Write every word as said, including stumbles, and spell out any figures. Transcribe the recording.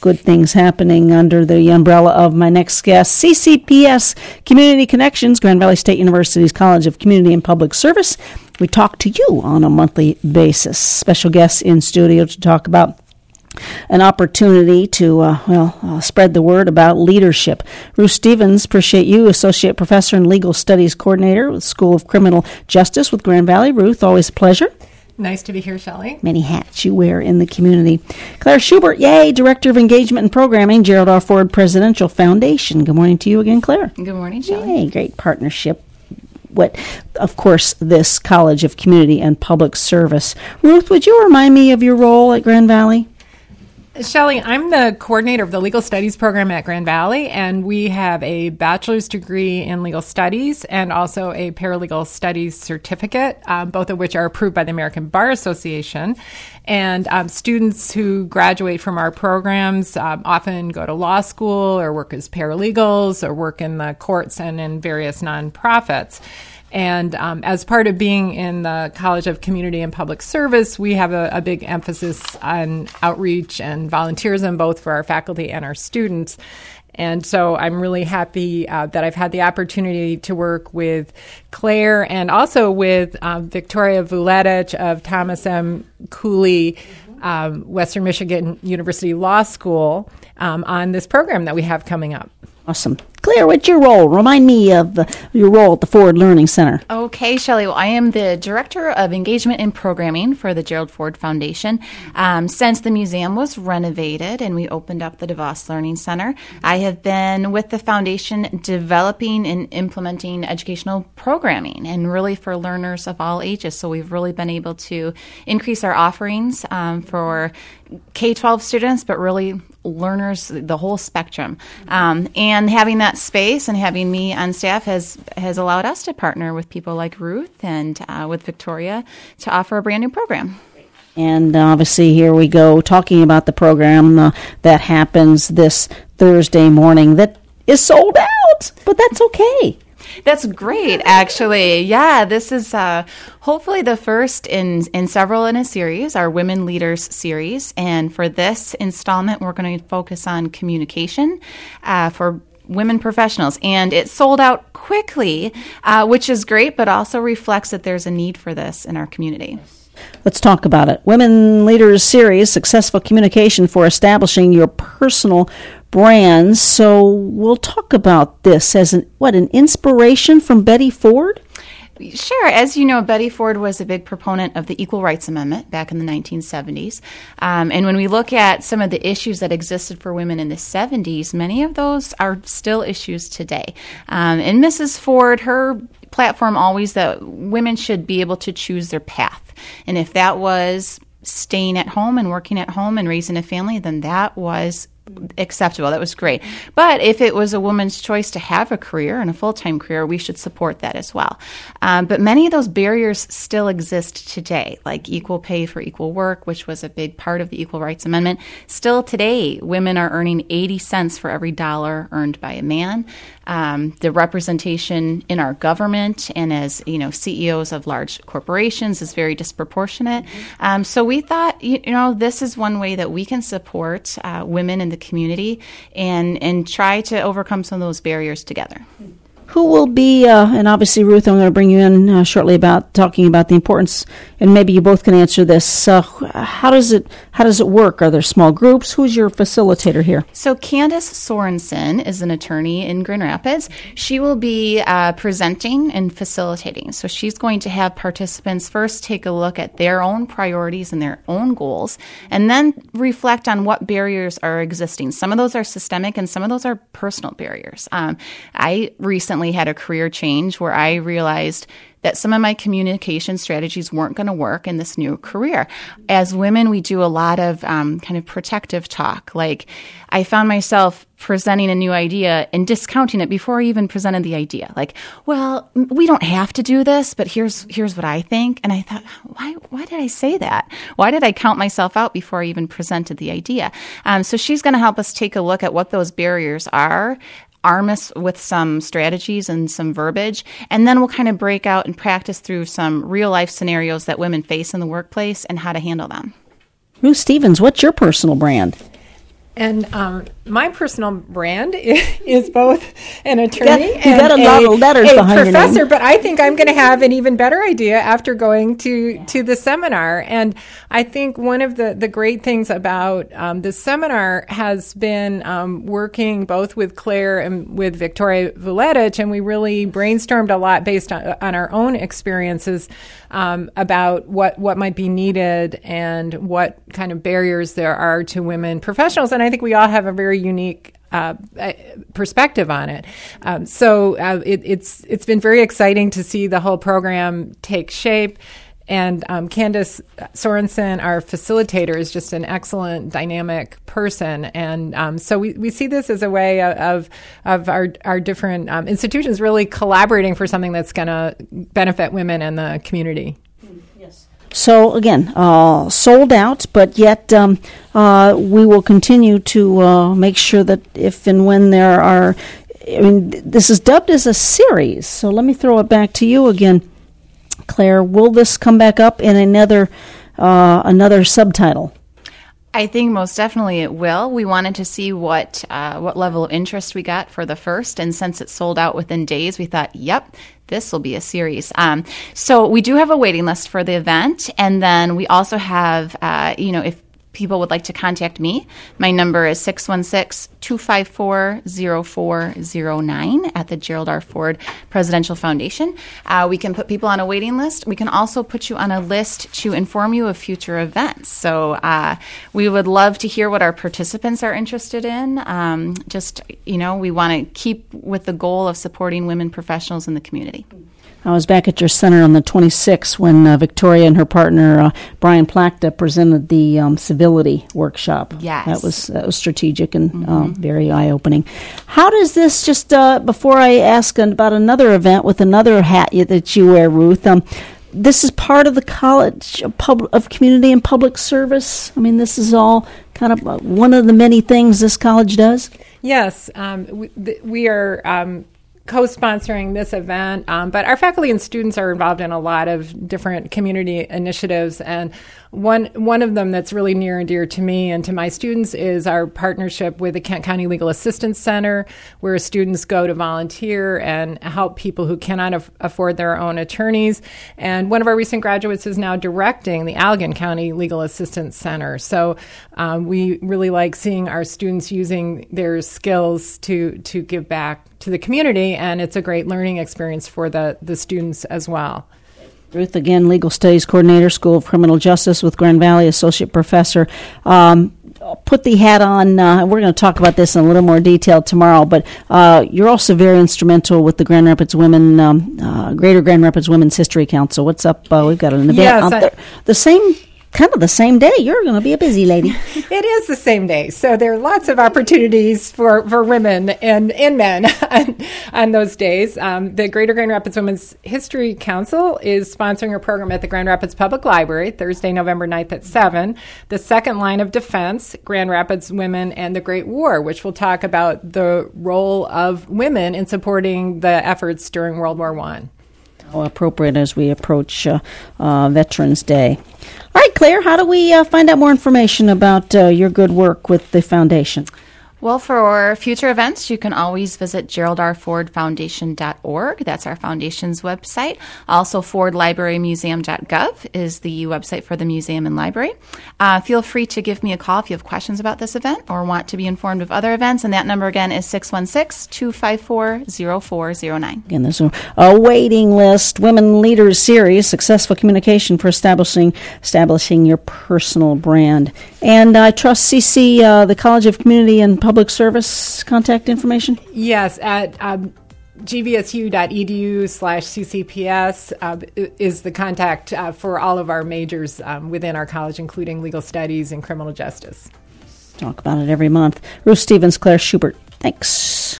good things happening under the umbrella of my next guest, C C P S Community Connections, Grand Valley State University's College of Community and Public Service. We talk to you on a monthly basis. Special guests in studio to talk about an opportunity to, uh, well, uh, spread the word about leadership. Ruth Stevens, appreciate you, Associate Professor and Legal Studies Coordinator with School of Criminal Justice with Grand Valley. Ruth, always a pleasure. Nice to be here, Shelley. Many hats you wear in the community. Claire Schubert, yay, Director of Engagement and Programming, Gerald R. Ford Presidential Foundation. Good morning to you again, Claire. Good morning, Shelley. Yay, great partnership. What, of course, this College of Community and Public Service. Ruth, would you remind me of your role at Grand Valley? Shelley, I'm the coordinator of the Legal Studies program at Grand Valley, and we have a bachelor's degree in legal studies and also a paralegal studies certificate, um, both of which are approved by the American Bar Association. And um, students who graduate from our programs um, often go to law school or work as paralegals or work in the courts and in various nonprofits. And um, as part of being in the College of Community and Public Service, we have a, a big emphasis on outreach and volunteerism, both for our faculty and our students. And so I'm really happy uh, that I've had the opportunity to work with Claire and also with uh, Victoria Vuletich of Thomas M. Cooley, um, Western Michigan University Law School, um, on this program that we have coming up. Awesome. Claire, what's your role? Remind me of uh, your role at the Ford Learning Center. Okay, Shelley. Well, I am the Director of Engagement and Programming for the Gerald Ford Foundation. Um, since the museum was renovated and we opened up the DeVos Learning Center, I have been with the foundation developing and implementing educational programming, and really for learners of all ages. So we've really been able to increase our offerings um, for K twelve students, but really learners, the whole spectrum. Um, and having that space and having me on staff has has allowed us to partner with people like Ruth and uh, with Victoria to offer a brand new program. And obviously here we go talking about the program uh, that happens this Thursday morning that is sold out, but that's okay. That's great, actually. Yeah, this is uh, hopefully the first in, in several in a series, our Women Leaders series. And for this installment, we're going to focus on communication uh, for women professionals. And it sold out quickly, uh, which is great, but also reflects that there's a need for this in our community. Let's talk about it. Women Leaders Series, Successful Communication for Establishing Your Personal Brands. So we'll talk about this as an, what, an inspiration from Betty Ford? Sure. As you know, Betty Ford was a big proponent of the Equal Rights Amendment back in the nineteen seventies. Um, and when we look at some of the issues that existed for women in the seventies, many of those are still issues today. Um, and Missus Ford, her platform always that women should be able to choose their path. And if that was staying at home and working at home and raising a family, then that was acceptable. That was great. But if it was a woman's choice to have a career and a full-time career, we should support that as well. Um, but many of those barriers still exist today, like equal pay for equal work, which was a big part of the Equal Rights Amendment. Still today, women are earning eighty cents for every dollar earned by a man. Um, the representation in our government and as, you know, C E Os of large corporations is very disproportionate. Um, so we thought, you, you know, this is one way that we can support uh, women in the community and, and try to overcome some of those barriers together. Who will be, uh, and obviously, Ruth, I'm going to bring you in uh, shortly about talking about the importance, and maybe you both can answer this. Uh, how does it how does it work? Are there small groups? Who's your facilitator here? So Candace Sorensen is an attorney in Grand Rapids. She will be uh, presenting and facilitating. So she's going to have participants first take a look at their own priorities and their own goals, and then reflect on what barriers are existing. Some of those are systemic, and some of those are personal barriers. Um, I recently had a career change where I realized that some of my communication strategies weren't going to work in this new career. As women, we do a lot of um, kind of protective talk. Like, I found myself presenting a new idea and discounting it before I even presented the idea. Like, well, we don't have to do this, but here's here's what I think. And I thought, why why did I say that? Why did I count myself out before I even presented the idea? Um, so she's going to help us take a look at what those barriers are, arm us with some strategies and some verbiage, and then we'll kind of break out and practice through some real-life scenarios that women face in the workplace and how to handle them. Ruth Stevens, what's your personal brand? And um, my personal brand is both an attorney you got, and got a, lot of letters a behind professor, your name. but I think I'm going to have an even better idea after going to, to the seminar. And I think one of the, the great things about um, this seminar has been um, working both with Claire and with Victoria Vuletic, and we really brainstormed a lot based on, on our own experiences um, about what, what might be needed and what kind of barriers there are to women professionals. And I think we all have a very unique uh, perspective on it. Um, so uh, it, it's it's been very exciting to see the whole program take shape. And um, Candace Sorensen, our facilitator, is just an excellent, dynamic person. And um, so we, we see this as a way of of our, our different um, institutions really collaborating for something that's going to benefit women and the community. So again, uh, sold out, but yet um, uh, we will continue to uh, make sure that if and when there are, I mean, this is dubbed as a series. So let me throw it back to you again, Claire. Will this come back up in another uh, another subtitle? I think most definitely it will. We wanted to see what uh, what level of interest we got for the first, and since it sold out within days, we thought, yep, this will be a series. Um, so we do have a waiting list for the event, and then we also have, uh, you know, if people would like to contact me, my number is six one six, two five four, zero four zero nine at the Gerald R. Ford Presidential Foundation. Uh, we can put people on a waiting list. We can also put you on a list to inform you of future events. So uh, we would love to hear what our participants are interested in. Um, just, you know, we want to keep with the goal of supporting women professionals in the community. I was back at your center on the twenty-sixth when uh, Victoria and her partner uh, Brian Plachta presented the um, civility workshop. Yes, that was that was strategic and mm-hmm. um, very eye-opening. How does this just uh, before I ask about another event with another hat you, that you wear, Ruth? Um, this is part of the College of, Pub- of Community and Public Service. I mean, this is all kind of uh, one of the many things this college does. Yes, um, we, th- we are. Um, co-sponsoring this event, um, but our faculty and students are involved in a lot of different community initiatives, and one one of them that's really near and dear to me and to my students is our partnership with the Kent County Legal Assistance Center, where students go to volunteer and help people who cannot af- afford their own attorneys. And one of our recent graduates is now directing the Allegan County Legal Assistance Center. So um, we really like seeing our students using their skills to to give back to the community, and it's a great learning experience for the, the students as well. Ruth, again, Legal Studies Coordinator, School of Criminal Justice with Grand Valley, Associate Professor. Um, put the hat on. Uh, we're going to talk about this in a little more detail tomorrow, but uh, you're also very instrumental with the Grand Rapids Women, um, uh, Greater Grand Rapids Women's History Council. What's up? Uh, we've got an event yes, out I- there. The same... kind of the same day. You're going to be a busy lady. It is the same day. So there are lots of opportunities for, for women and, and men on, on those days. Um, the Greater Grand Rapids Women's History Council is sponsoring a program at the Grand Rapids Public Library, Thursday, November ninth at seven. The Second Line of Defense, Grand Rapids Women and the Great War, which will talk about the role of women in supporting the efforts during World War One. How appropriate as we approach uh, uh, Veterans Day. All right, Claire, how do we uh, find out more information about uh, your good work with the foundation? Well, for future events, you can always visit gerald r ford foundation dot org. That's our foundation's website. Also, ford library museum dot gov is the website for the museum and library. Uh, feel free to give me a call if you have questions about this event or want to be informed of other events. And that number again is six one six, two five four, zero four zero nine. Again, there's a, a waiting list, Women Leaders Series, Successful Communication for Establishing establishing your personal brand. And I trust C C, uh, the College of Community and Public Service, contact information? Yes, at um, gvsu.edu slash ccps uh, is the contact uh, for all of our majors um, within our college, including legal studies and criminal justice. Talk about it every month. Ruth Stevens, Claire Schubert, thanks.